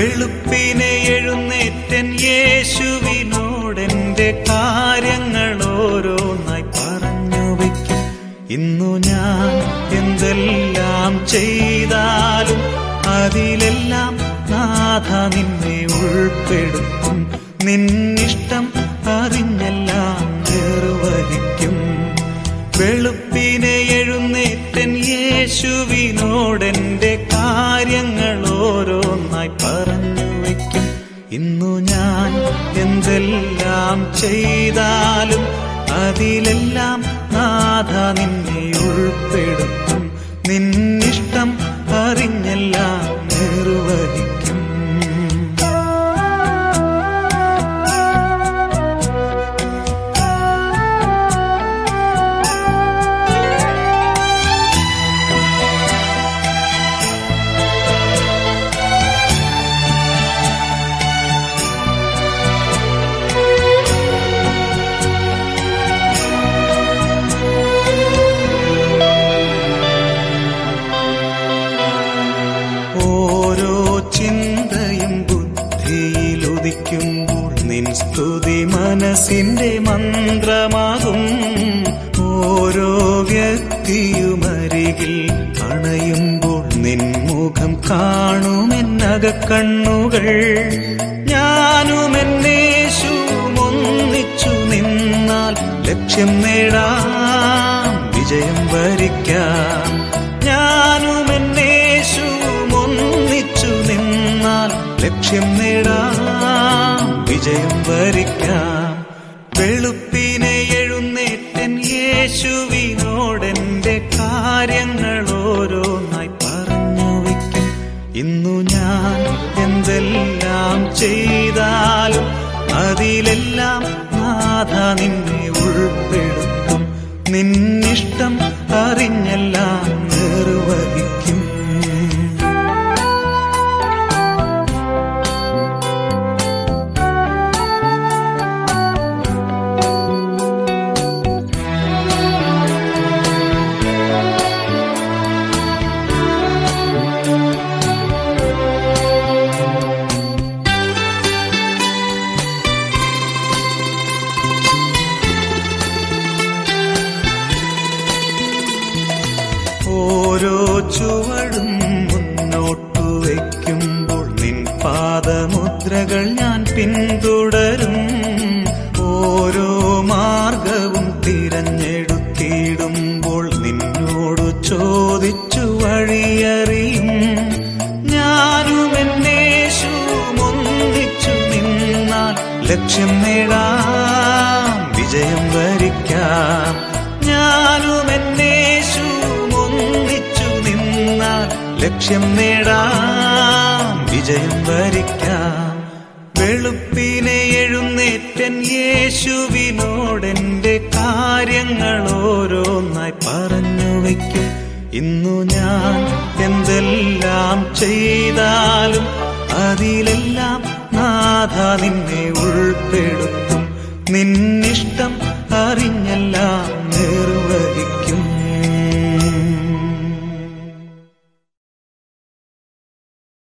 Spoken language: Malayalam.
വെളുപ്പിനെ എഴുന്നേറ്റൻ യേശുവിനോടെന്റെ കാര്യങ്ങൾ ഓരോന്നായി പറഞ്ഞു വയ്ക്കും. ഇന്നു ഞാൻ എന്തെല്ലാം ചെയ്താലും അതിലെല്ലാം നാഥ നിന്നെ ഉൾപ്പെടുത്തും. നിന്നിഷ്ടം അറിഞ്ഞെല്ലാം നിർവഹിക്കും. വെളുപ്പിനെ എഴുന്നേറ്റൻ യേശുവിനോടെന്റെ കാര്യങ്ങൾ ഓരോന്നായി പറഞ്ഞു വയ്ക്കും. ഇന്നു ഞാൻ എന്തെല്ലാം ചെയ്താലും അതിലെല്ലാം നാഥ നിന്നെ ഉൾപ്പെടുത്തും. നിന്നിഷ്ടം അറിഞ്ഞെല്ലാം നിർവഹിക്കും. നിൻ സ്തുതി മനസ്സിന്റെ മന്ത്രമാകും. ഓരോ വ്യക്തിയുമരികിൽ അണയുമ്പോൾ നിൻ മുഖം കാണുമെന്നകക്കണ്ണുകൾ. ഞാനും എന്നേശുവും ഒന്നിച്ചു നിന്നാൽ ലക്ഷ്യം നേടാം, വിജയം വരിക്കാം. ഞാനും എന്നേശുവും ഒന്നിച്ചു നിന്നാൽ ലക്ഷ്യം നേടാം, വിജയം വരിക്കാം. വെളുപ്പിനെ എഴുന്നേറ്റൻ യേശുവിനോടെന്റെ കാര്യങ്ങൾ ഓരോന്നായി പറഞ്ഞു വയ്ക്കും. ഇന്നു ഞാൻ എന്തെല്ലാം ചെയ്താലും അതിലെല്ലാം നാഥ നിന്നെ ഉൾപ്പെടുത്തും. നിന്നിഷ്ടം അറിഞ്ഞെല്ലാം നിർവഹിക്കും. ഓരോ ചുവടും മുന്നോട്ടു വയ്ക്കുമ്പോൾ നിൻ പാദമുദ്രകൾ ഞാൻ പിന്തുടരും. ഓരോ മാർഗവും തിരഞ്ഞെടുത്തിടുമ്പോൾ നിന്നോട് ചോദിച്ചു വഴിയറിയും. ഞാനും എന്നേശുവും ഒന്നിച്ചു നിന്നാൽ ലക്ഷ്യം നേടാം, വിജയം വരിക്കാം. ഞാനും എന്നേശുവും ഒന്നിച്ചു നിന്നാൽ ലക്ഷ്യം നേടാം, വിജയം വരിക്കാം. വെളുപ്പിനെ എഴുന്നേറ്റൻ യേശുവിനോടെന്റെ കാര്യങ്ങൾ ഓരോന്നായി പറഞ്ഞു വയ്ക്കും. ഇന്നു ഞാൻ എന്തെല്ലാം ചെയ്താലും അതിലെല്ലാം നാഥ നിന്നെ ഉൾപ്പെടുത്തും. നിന്നിഷ്ടം അറിഞ്ഞെല്ലാം